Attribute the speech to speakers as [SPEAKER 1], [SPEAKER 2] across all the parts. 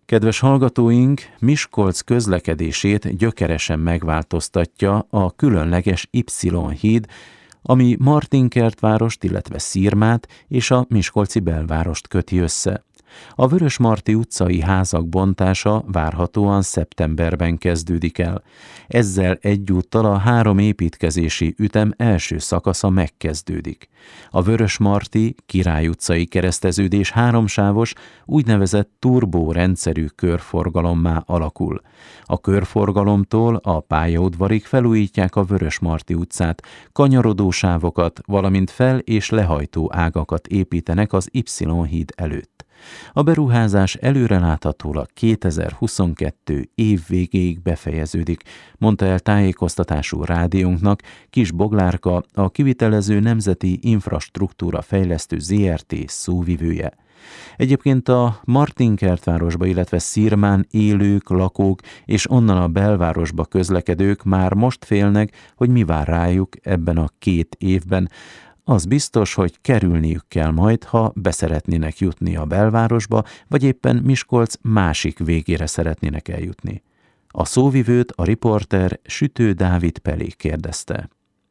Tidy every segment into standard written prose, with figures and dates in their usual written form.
[SPEAKER 1] Kedves hallgatóink, Miskolc közlekedését gyökeresen megváltoztatja a különleges Y-híd, ami Martinkertvárost, illetve Szirmát és a miskolci belvárost köti össze. A Vörösmarty utcai házak bontása várhatóan szeptemberben kezdődik el. Ezzel egyúttal a 3 építkezési ütem első szakasza megkezdődik. A Vörösmarty Király utcai kereszteződés 3-sávos, úgynevezett turbó rendszerű körforgalommá alakul. A körforgalomtól a pályaudvarig felújítják a Vörösmarty utcát, kanyarodó sávokat, valamint fel- és lehajtó ágakat építenek az Y-híd előtt. A beruházás előreláthatólag 2022 év végéig befejeződik, mondta el tájékoztatású rádiónknak Kis Boglárka, a kivitelező Nemzeti Infrastruktúra Fejlesztő Zrt. Szóvivője. Egyébként a Martinkertvárosba, illetve Szirmán élők, lakók és onnan a belvárosba közlekedők már most félnek, hogy mi vár rájuk ebben a 2 évben. Az biztos, hogy kerülniük kell majd, ha beszeretnének jutni a belvárosba, vagy éppen Miskolc másik végére szeretnének eljutni. A szóvivőt a riporter Sütő Dávid Pelé kérdezte.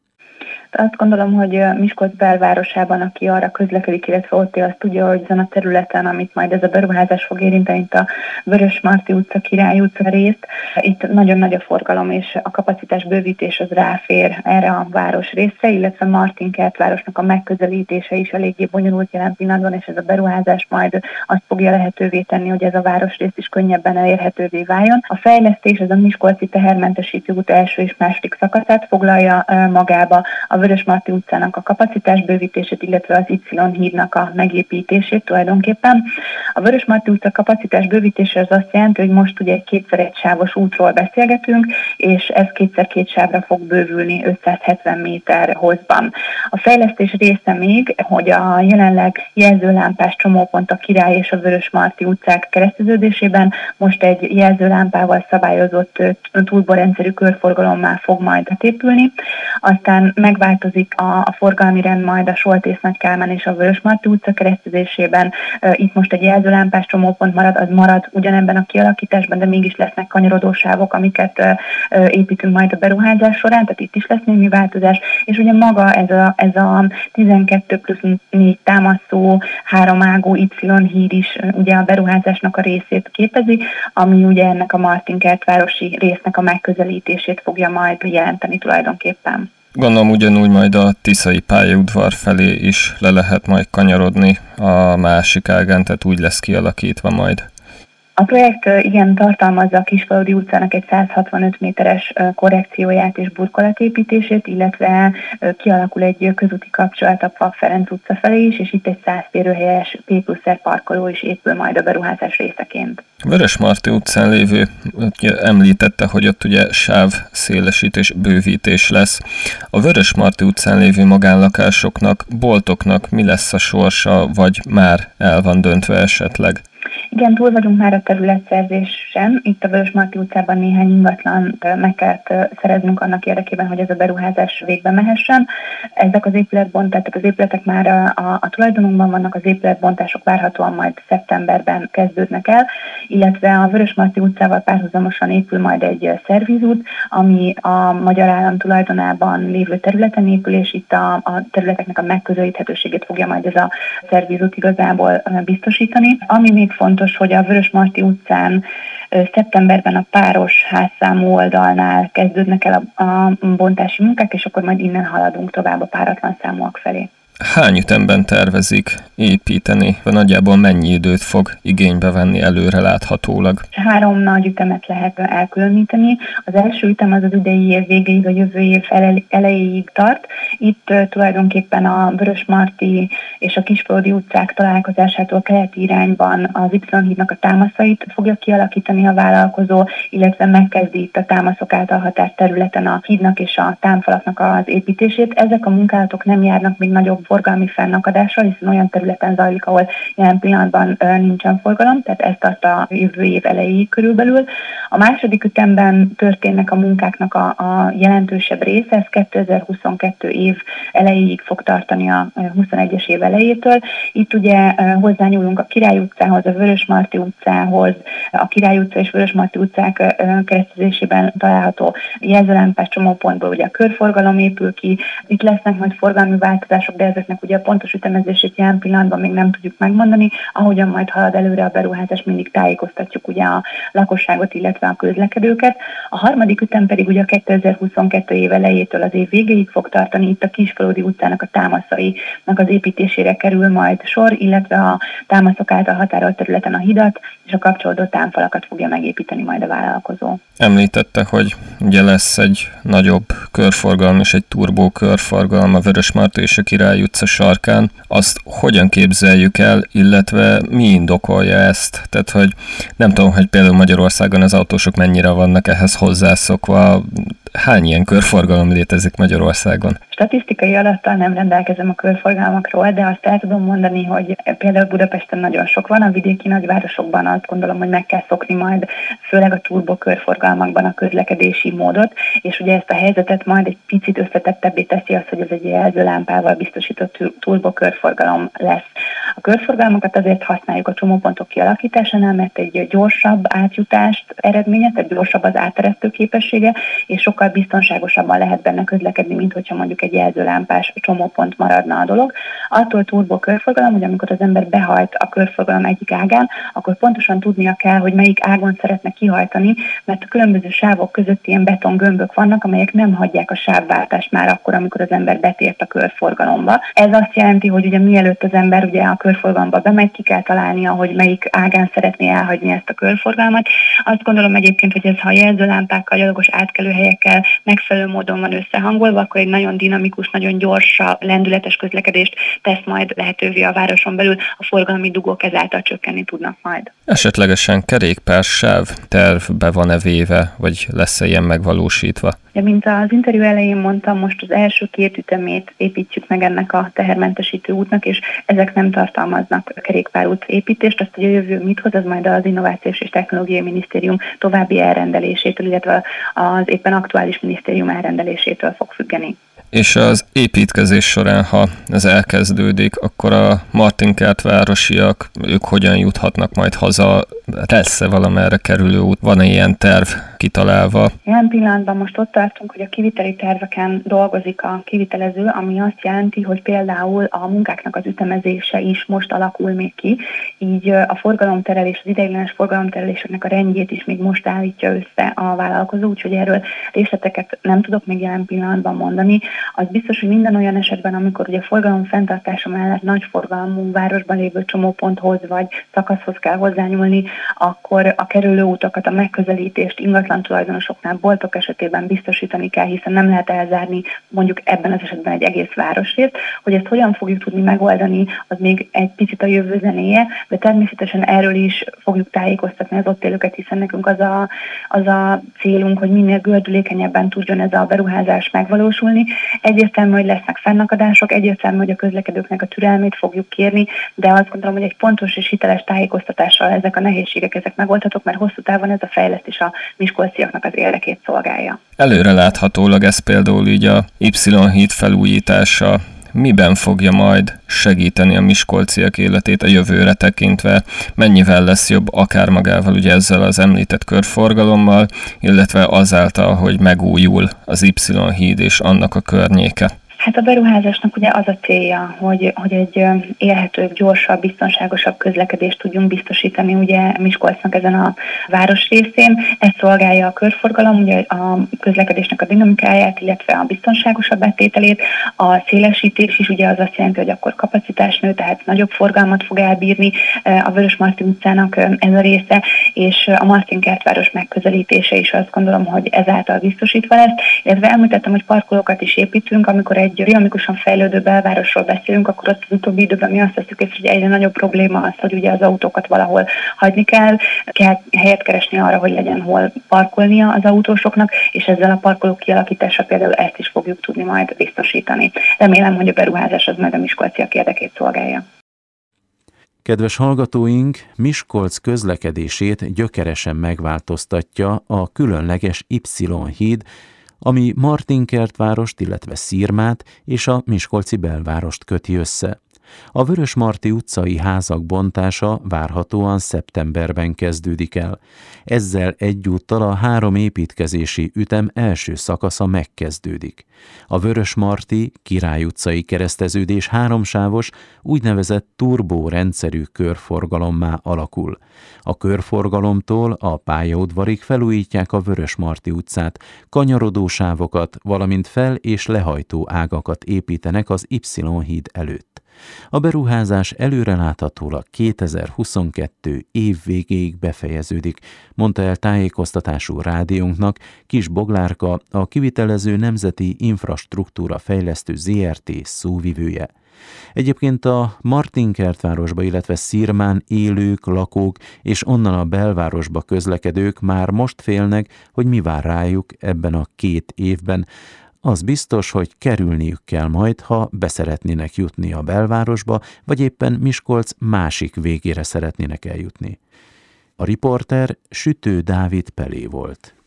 [SPEAKER 2] Azt gondolom, hogy Miskolc belvárosában, aki arra közlekedik, illetve ott él, azt tudja, hogy ezen a területen, amit majd ez a beruházás fog érinteni, itt a Vörösmarty utca, Király utca részt, itt nagyon nagy a forgalom, és a kapacitás bővítés az ráfér erre a város részre, illetve Martinkertvárosnak a megközelítése is eléggé bonyolult jelen pillanatban, és ez a beruházás majd azt fogja lehetővé tenni, hogy ez a városrész is könnyebben elérhetővé váljon. A fejlesztés az a Miskolci tehermentesítő út első és második szakaszát foglalja magába, a Vörösmarty utcának a kapacitásbővítését, illetve az Y-hídnak a megépítését tulajdonképpen. A Vörösmarty utca kapacitásbővítése az azt jelenti, hogy most ugye egy 2x1 sávos útról beszélgetünk, és ez 2x2 sávra fog bővülni 570 méter hosszban. A fejlesztés része még, hogy a jelenleg jelzőlámpás csomópont a Király és a Vörösmarty utcák kereszteződésében most egy jelzőlámpával szabályozott turborendszerű körforgalommá fog majd átépülni. Aztán megváltozik a forgalmi rend majd a Soltész-Nagy Kálmán és a Vörösmarty utca keresztezésében. Itt most egy jelzőlámpás csomópont marad, az marad ugyanebben a kialakításban, de mégis lesznek kanyarodósávok, amiket építünk majd a beruházás során, tehát itt is lesz némi változás. És ugye maga ez a 12+4 támasztó 3 ágú Y-híd is ugye a beruházásnak a részét képezi, ami ugye ennek a Martinkertvárosi résznek a megközelítését fogja majd jelenteni tulajdonképpen.
[SPEAKER 3] Gondolom ugyanúgy majd a tiszai pályaudvar felé is le lehet majd kanyarodni a másik ágán, tehát úgy lesz kialakítva majd.
[SPEAKER 2] A projekt igen tartalmazza a Kisfaludy utcának egy 165 méteres korrekcióját és burkolatépítését, illetve kialakul egy közúti kapcsolat a Pap Ferenc utca felé is, és itt egy 100 férőhelyes P+R parkoló is épül majd a beruházás részeként.
[SPEAKER 3] Vörösmarty utcán lévő, említette, hogy ott ugye sávszélesítés, bővítés lesz. A Vörösmarty utcán lévő magánlakásoknak, boltoknak mi lesz a sorsa, vagy már el van döntve esetleg?
[SPEAKER 2] Igen, túl vagyunk már a területszerzésen. Itt a Vörösmarty utcában néhány ingatlan meg kellett szereznünk annak érdekében, hogy ez a beruházás végbe mehessen. Ezek az épületbonták, az épületek már a tulajdonunkban vannak, az épületbontások várhatóan majd szeptemberben kezdődnek el, illetve a Vörösmarty utcával párhuzamosan épül majd egy szervizút, ami a magyar állam tulajdonában lévő területen épül, és itt a területeknek a megközelíthetőségét fogja majd ez a szervizút igazából biztosítani. Ami még fontos, hogy a Vörösmarty utcán szeptemberben a páros házszámú oldalnál kezdődnek el a bontási munkák, és akkor majd innen haladunk tovább a páratlan számúak felé.
[SPEAKER 3] Hány ütemben tervezik építeni, vagy nagyjából mennyi időt fog igénybe venni előreláthatólag?
[SPEAKER 2] 3 nagy ütemet lehet elkülöníteni. Az első ütem az idei év végéig, a jövő év elejéig tart. Itt tulajdonképpen a Vörösmarty és a Kisfaludy utcák találkozásától keleti irányban az Y-hídnak a támaszait fogja kialakítani a vállalkozó, illetve megkezdi itt a támaszok által határt területen a hídnak és a támfalaknak az építését. Ezek a munkálatok nem járnak még nagyobb forgalmi fennakadással, hiszen olyan területen zajlik, ahol jelen pillanatban nincsen forgalom, tehát ez tart a jövő év elejéig körülbelül. A második ütemben történnek a munkáknak a jelentősebb része, ez 2022 év elejéig fog tartani a 21-es év elejétől. Itt ugye hozzányúlunk a Király utcához, a Vörösmarty utcához, a Király utca és Vörösmarty utcák keresztezésében található jelzőlámpás csomópontból ugye a körforgalom épül ki. Itt lesznek majd forgalmi változások, de ezeknek ugye a pontos ütemezését jelen pillanatban még nem tudjuk megmondani. Ahogyan majd halad előre a beruházás, mindig tájékoztatjuk ugye a lakosságot, illetve a közlekedőket. A harmadik ütem pedig ugye a 2022 év elejétől az év végéig fog tartani. Itt a Kisfaludy utcának a támaszainak az építésére kerül majd sor, illetve a támaszok által határolt területen a hidat és a kapcsolódó támfalakat fogja megépíteni majd a vállalkozó.
[SPEAKER 3] Említette, hogy ugye lesz egy nagyobb körforgalom és egy turbó körforgalom a Vörösmarty és a Király utca sarkán. Azt hogyan képzeljük el, illetve mi indokolja ezt? Tehát, hogy nem tudom, hogy például Magyarországon az autósok mennyire vannak ehhez hozzászokva. Hány ilyen körforgalom létezik Magyarországon?
[SPEAKER 2] Statisztikai adattal nem rendelkezem a körforgalmakról, de azt el tudom mondani, hogy például Budapesten nagyon sok van, a vidéki nagyvárosokban azt gondolom, hogy meg kell szokni majd, főleg a turbo körforgalmakban a közlekedési módot, és ugye ezt a helyzetet majd egy picit összetettebbé teszi az, hogy ez egy jelzőlámpával biztosított turbo körforgalom lesz. A körforgalmakat azért használjuk a csomópontok kialakításánál, mert egy gyorsabb átjutást eredményez, tehát gyorsabb az áteresztő képessége, és sokkal biztonságosabban lehet benne közlekedni, mint hogyha mondjuk egy jelzőlámpás csomópont maradna a dolog. Attól turbo körforgalom, hogy amikor az ember behajt a körforgalom egyik ágán, akkor pontosan tudnia kell, hogy melyik ágon szeretne kihajtani, mert a különböző sávok között ilyen betongömbök vannak, amelyek nem hagyják a sávváltást már akkor, amikor az ember betért a körforgalomba. Ez azt jelenti, hogy ugye mielőtt az ember ugye a körforgalomba bemegy, ki kell találnia, hogy melyik ágán szeretné elhagyni ezt a körforgalmat. Azt gondolom egyébként, hogy ez, ha jelzőlámpákkal, gyalogos átkelőhelyekkel megfelelő módon van összehangolva, akkor egy nagyon dinamikus, nagyon gyors, lendületes közlekedést tesz majd lehetővé a városon belül, a forgalmi dugók ezáltal csökkenni tudnak majd.
[SPEAKER 3] Esetlegesen kerékpársáv tervbe van-e véve, vagy lesz-e ilyen megvalósítva?
[SPEAKER 2] Ja, mint az interjú elején mondtam, most az első 2 ütemét építjük meg ennek a tehermentesítő útnak, és ezek nem tartalmaznak kerékpárút építést. Azt, hogy a jövő mit hoz, az majd az Innovációs és Technológiai Minisztérium további elrendelésétől, illetve az éppen aktuális minisztérium elrendelésétől fog függeni.
[SPEAKER 3] És az építkezés során, ha ez elkezdődik, akkor a Martinkertvárosiak, ők hogyan juthatnak majd haza? Lesz-e valamerre kerülő út? Van-e ilyen terv kitalálva?
[SPEAKER 2] Jelen pillanatban most ott tartunk, hogy a kiviteli terveken dolgozik a kivitelező, ami azt jelenti, hogy például a munkáknak az ütemezése is most alakul még ki, így a forgalomterelés, az ideiglenes forgalomtereléseknek a rendjét is még most állítja össze a vállalkozó, úgyhogy erről részleteket nem tudok még jelen pillanatban mondani. Az biztos, hogy minden olyan esetben, amikor ugye forgalom fenntartása mellett nagy forgalmú városban lévő csomóponthoz vagy szakaszhoz kell hozzányúlni, akkor a kerülőutakat, a megközelítést ingatlan tulajdonosoknál, boltok esetében biztosítani kell, hiszen nem lehet elzárni mondjuk ebben az esetben egy egész városrészt. Hogy ezt hogyan fogjuk tudni megoldani, az még egy picit a jövő zenéje, de természetesen erről is fogjuk tájékoztatni az ott élőket, hiszen nekünk az a célunk, hogy minél gördülékenyebben tudjon ez a beruházás megvalósulni. Egyértelmű, hogy lesznek fennakadások, egyértelmű, hogy a közlekedőknek a türelmét fogjuk kérni, de azt gondolom, hogy egy pontos és hiteles tájékoztatással ezek a nehézségek ezek megoldhatók, mert hosszú távon ez a fejlesztés a miskolciaknak az érdekét szolgálja.
[SPEAKER 3] Előreláthatólag ez például így a Y-híd felújítása miben fogja majd segíteni a miskolciak életét a jövőre tekintve, mennyivel lesz jobb akár magával ugye ezzel az említett körforgalommal, illetve azáltal, hogy megújul az Y-híd és annak a környéke.
[SPEAKER 2] Hát a beruházásnak ugye az a célja, hogy egy élhetőbb, gyorsabb, biztonságosabb közlekedést tudjunk biztosítani ugye Miskolcnak ezen a városrészén. Ez szolgálja a körforgalom, ugye a közlekedésnek a dinamikáját, illetve a biztonságosabb áttételét. A szélesítés is ugye az azt jelenti, hogy akkor kapacitás nő, tehát nagyobb forgalmat fog elbírni a Vörösmarty utcának ez a része, és a Martinkertváros megközelítése is azt gondolom, hogy ezáltal biztosítva lesz. Illetve említettem, hogy parkolókat is építünk, amikor egy egy dinamikusan fejlődő belvárosról beszélünk, akkor ott az utóbbi időben mi azt veszük észre, hogy egyre nagyobb probléma az, hogy ugye az autókat valahol hagyni kell helyet keresni arra, hogy legyen hol parkolnia az autósoknak, és ezzel a parkolók kialakítása például ezt is fogjuk tudni majd biztosítani. Remélem, hogy a beruházás az majd a miskolciak érdekét szolgálja.
[SPEAKER 1] Kedves hallgatóink, Miskolc közlekedését gyökeresen megváltoztatja a különleges Y-híd, ami Martinkertvárost, illetve Szirmát és a miskolci belvárost köti össze. A Vörösmarty utcai házak bontása várhatóan szeptemberben kezdődik el. Ezzel egyúttal a 3 építkezési ütem első szakasza megkezdődik. A Vörösmarty Király utcai kereszteződés 3-sávos, úgynevezett turbó rendszerű körforgalommá alakul. A körforgalomtól a pályaudvarig felújítják a Vörösmarty utcát, kanyarodó sávokat, valamint fel- és lehajtó ágakat építenek az Y-híd előtt. A beruházás előreláthatólag 2022 év végéig befejeződik, mondta el tájékoztatású rádiónknak Kis Boglárka, a kivitelező Nemzeti Infrastruktúra Fejlesztő ZRT szóvivője. Egyébként a Martinkertvárosba, illetve Szirmán élők, lakók és onnan a belvárosba közlekedők már most félnek, hogy mi vár rájuk ebben a 2 évben. Az biztos, hogy kerülniük kell majd, ha beszeretnének jutni a belvárosba, vagy éppen Miskolc másik végére szeretnének eljutni. A riporter Sütő Dávid Pelé volt.